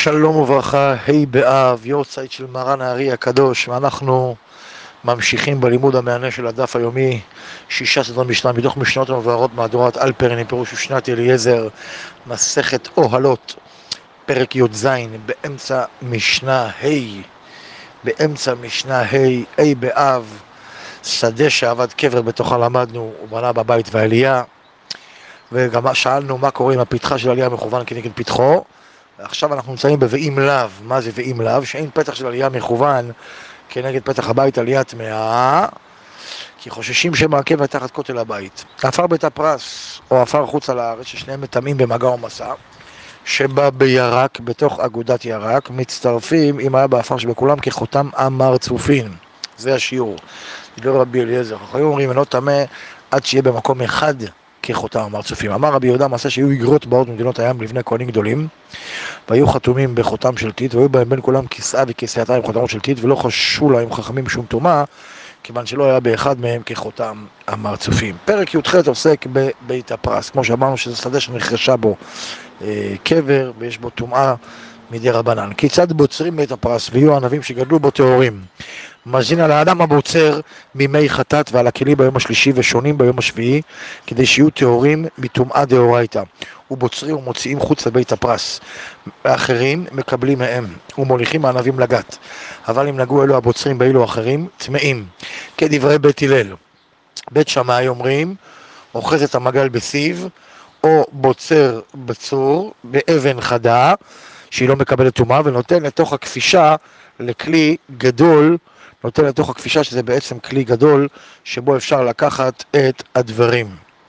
שלום וברכה, ה' באב, יורצייט של מרן הארי הקדוש, ואנחנו ממשיכים בלימוד המענה של הדף היומי, 6 סדרי משנה מתוך משנות המבוארות מהדורת אלפרין, פירוש ושנת אליעזר, מסכת אוהלות, פרק י"ז, באמצע משנה ה' באב, שדה שעבד קבר בתוכה למדנו, הוא בנה בבית ועלייה, וגם שאלנו מה קורה עם הפתחה של עלייה מכוון כנגד פתחו. עכשיו אנחנו נמצאים בבאים לאו. מה זה באים לאו? שאין פתח של עלייה מכוון כנגד פתח הבית עלייה טמאה, כי חוששים שמעכב תחת כותל הבית. עפר בית הפרס או עפר חוץ על הארץ, ששניהם מטמאים במגע ומסע, שבא בירק, בתוך אגודת ירק, מצטרפים אם היה באפר שבכולם כחותם אמר צופין. זה השיעור. דיבר רבי אליעזר, חכמים אומרים אינו טמא עד שיהיה במקום אחד כחותם אמר צופים. אמר רבי יהודה, מעשה שהיו איגרות באות ממדינות הים לבני כהנים גדולים, והיו חתומים בחותם של טיט, והיו בהם בין כולם כיסאה וכיסאתה עם חותמות של טיט, ולא חששו להם חכמים שום טומאה, כיוון שלא היה באחד מהם כחותם אמר צופים. פרק י"ח עוסק בבית הפרס, כמו שאמרנו שזה שדה שנחרשה בו קבר, ויש בו טומאה מדי רבנן. כיצד בוצרים בית הפרס, ויהיו הענבים שגדלו בו טהורים? מזין על האדם הבוצר ממי חטאת ועל הכלים ביום השלישי ושונים ביום השביעי, כדי שיהיו טהורים מטומאה דאורייתא. ובוצרים ומוציאים חוץ לבית הפרס. האחרים מקבלים מהם ומוליכים הענבים לגת. אבל אם נגעו אלו הבוצרים באילו אחרים, טמאים. כדברי בית הלל. בית שמאי אומרים, אוחז את המגל בסיב, או בוצר בצור באבן חדה, שהיא לא מקבלת טומאה, ונותן לתוך הכפישה לכלי גדול, נותן לתוך הכפישה שזה בעצם כלי גדול שבו אפשר לקחת את הדברים.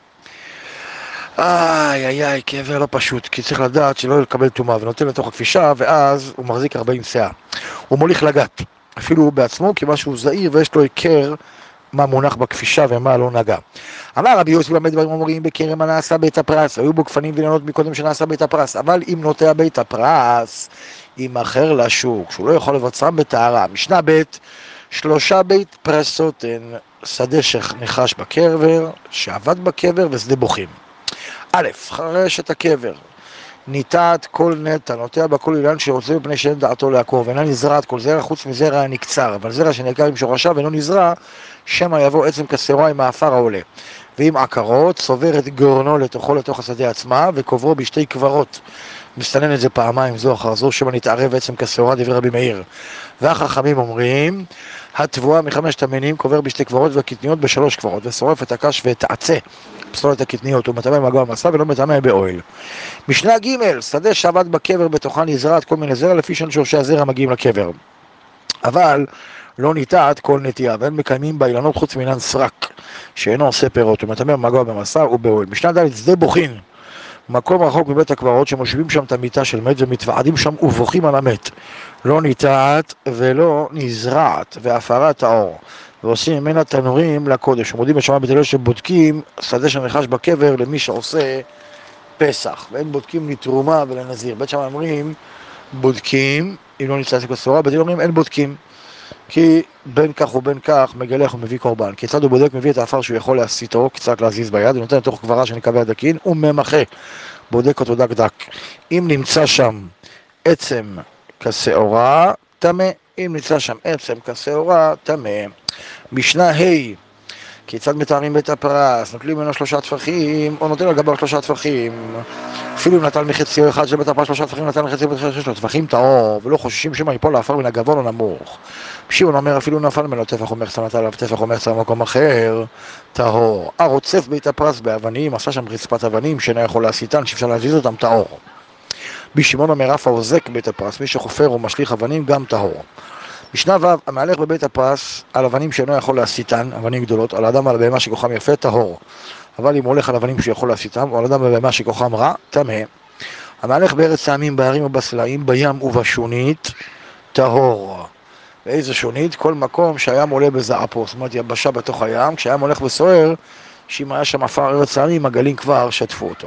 קבר לא פשוט, כי צריך לדעת שלא לקבל טומאה, ונותן לתוך הכפישה, ואז הוא מחזיק 40 שאה. הוא מוליך לגת, אפילו הוא בעצמו, כי משהו זהיר ויש לו עיקר מה מונח בכפישה ומה לא נגע. אמר רבי יוסי למד דברים אומרים בכרם הנעשה בית הפרס, היו בו גפנים וילונות מקודם שנעשה בית הפרס, אבל אם נוטע בית הפרס, יימכר לשוק, שהוא לא יכול לבצרם בטהרה. משנה ב' 3 בית פרסות הן שדה שנחש בקבר, שעבד בקבר ושדה בוכים. א', חרשת הקבר, ניטעת כל נטע, נוטע בכל אילן שרוצה מפני שאין דעתו לעקור, ואינה נזרעת כל זרע חוץ מזרע הנקצר, אבל זרע שנעקר עם שורשיו ואינו נזרע, שמא יבוא עצם כשעורה עם האפר העולה. ועם עקרות, סובר את גורנו לתוך השדה עצמה, וקוברו בשתי קברות. מסתנן את זה פעמיים זו אחר זו, שמא נתערב עצם כשעורה, דברי רבי מאיר. והחכמים אומרים, התבואה מחמשת המינים קובר בשתי קברות והקטניות ב3 קברות, ושורף את הקש ואת העצה, פסולת הקטניות, ומטמא במגע ומסע ולא מטמא באוהל. משנה ג' שדה שעבד בקבר בתוכה נזרעת כל מיני זרע, לפי שורשי הזרע מגיעים לקבר. אבל לא ניטעת כל נטייה, ואין מקיימים באילנות חוץ מעניין סרק, שאינו עושה פירות, ומטמא במגע במסע ובאוהל. משנה ד' שדה בוכין, מקום רחוק מבית הקברות שמושיבים שם את המיטה של מת ומתוועדים שם ובוכים על המת. לא ניטעת ולא נזרעת והפרת האור, ועושים ממנה תנורים לקודש. ומודים בשמיים בית הלל שבודקים שדה שנחש בקבר למי שעושה פסח, ואין בודקים לתרומה ולנזיר. בית שמאי אומרים בודקים אם לא נצטרך כשעורה, בית הלל אומרים אין בודקים, כי בין כך ובין כך מגלח ומביא קורבן. כיצד הוא בודק? מביא את האפר שהוא יכול להסיתו, קצת להזיז ביד, ונותן לתוך קברה שנקרא הדקין, וממחה, בודק אותו דק דק. אם נמצא שם עצם כשעורה, טמא. אם נמצא שם עצם כשעורה, טמא. משנה ה' כיצד מתארים בית הפרס? נוטלים ממנו 3 טפחים, או נותן על גביו 3 טפחים. אפילו אם נטל מחציו אחד של בית הפרס 3 טפחים, נטל מחציו בית הפרס 3 טפחים טהור, ולא חוששים שמא ייפול לאפר מן הגבוה או נמוך. שמעון אומר אפילו נפל ממנו טפח או מחצה, נטל עליו טפח או מחצה במקום אחר, טהור. הרוצף בית הפרס באבנים, עשה שם רצפת אבנים שאינו יכול להסיתן, שאפשר להזיז אותם, טהור. בשמעון אומר אף העוזק בית הפרס, מי שחופר או משליך אבנים גם טהור. משנה ו' המהלך בבית הפרס על אבנים שאינו יכול להסיתן, אבנים גדולות, על האדם על הבהמה שכוחם יפה, טהור. אבל אם הוא הולך על אבנים שיכול להסיתם, או על אדם בבהמה שכוחם רע, טמא. המהלך בארץ העמים, בהרים ובסלעים, בים ובשונית, טהור. ואיזה שונית? כל מקום שהים עולה בזעפו, זאת אומרת יבשה בתוך הים, כשהים הולך בסוער, שאם היה שם עפר ארץ העמים, הגלים כבר שטפו אותו.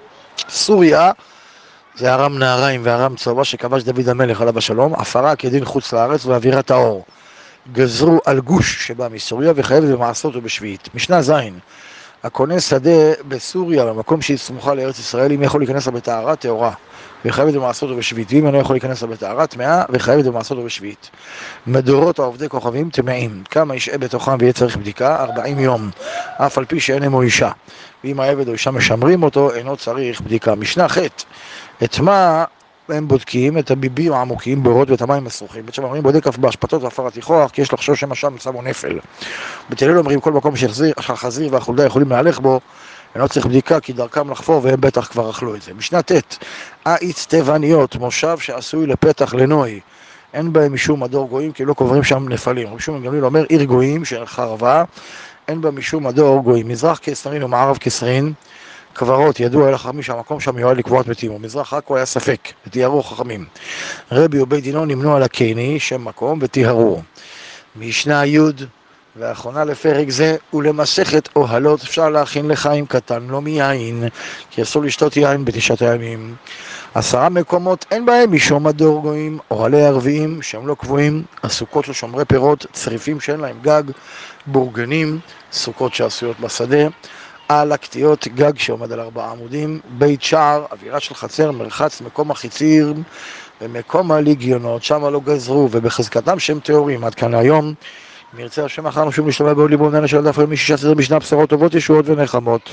סוריה זה ארם נהריים וארם צהובה שכבש דוד המלך עליו השלום, עפרה כדין חוץ לארץ ואווירה טהור. גזרו על גוש שבא מסוריה וחייבת במעשרות ובשביעית. משנה ז' הקונה שדה בסוריה, במקום שהיא סמוכה לארץ ישראל, אם יכול להיכנס לה בטהרה טהורה, וחייב את זה במעשרות ובשביעית, ואם אינו יכול להיכנס לה בטהרה טמאה, וחייב את זה במעשרות ובשביעית. מדורות העובדי כוכבים טמאים, כמה ישעה בתוכם ויהיה צריך בדיקה, 40 יום, אף על פי שאין עמו אישה. ואם העבד או אישה משמרים אותו, אינו צריך בדיקה. משנה ח' את מה הם בודקים? את הביבים העמוקים, בורות ואת המים הסרוכים. בית שם אומרים בודק אף בהשפתות והפרת ניחוח, כי יש לחשוש שמא שם שמו נפל. בית הלל אומרים כל מקום שהחזיר והחולדה יכולים להלך בו, אינו צריך בדיקה כי דרכם לחפור והם בטח כבר אכלו את זה. משנה ט' עיץ תיבניות, מושב שעשוי לפתח לנוי, אין בהם משום מדור גויים כי לא קוברים שם נפלים. רבי שמעון גמליאל אומר עיר גויים שחרבה, אין בה משום מדור גויים. מזרח כסרין ומערב כסרין, קברות ידוע אל החכמים שהמקום שם מיועד לקבורת מתים, ומזרח עכו היה ספק, ותיארו חכמים. רבי ובית דינו נמנו על הקיני, שם מקום, ותיארו. משנה י' והאחרונה לפרק זה, ולמסכת אוהלות אפשר להכין לחיים קטן, לא מיין, כי אסור לשתות יין בתשעת הימים. 10 מקומות אין בהם משום מדור גויים, אוהלי ערביים שהם לא קבועים, הסוכות של שומרי פירות, צריפים שאין להם גג, בורגנים, סוכות שעשויות בשדה, על הקטיות גג שעומד על 4 עמודים, בית שער, אווירה של חצר, מרחץ, מקום החיציר ומקום הליגיונות, שם לא גזרו ובחזקתם שהם טהורים. עד כאן היום. אם ירצה השם אחרנו שוב להשתמע בעוד ליבו ונהנה של הדף היום משישה סדר משנה בשורות טובות ישועות ונחמות.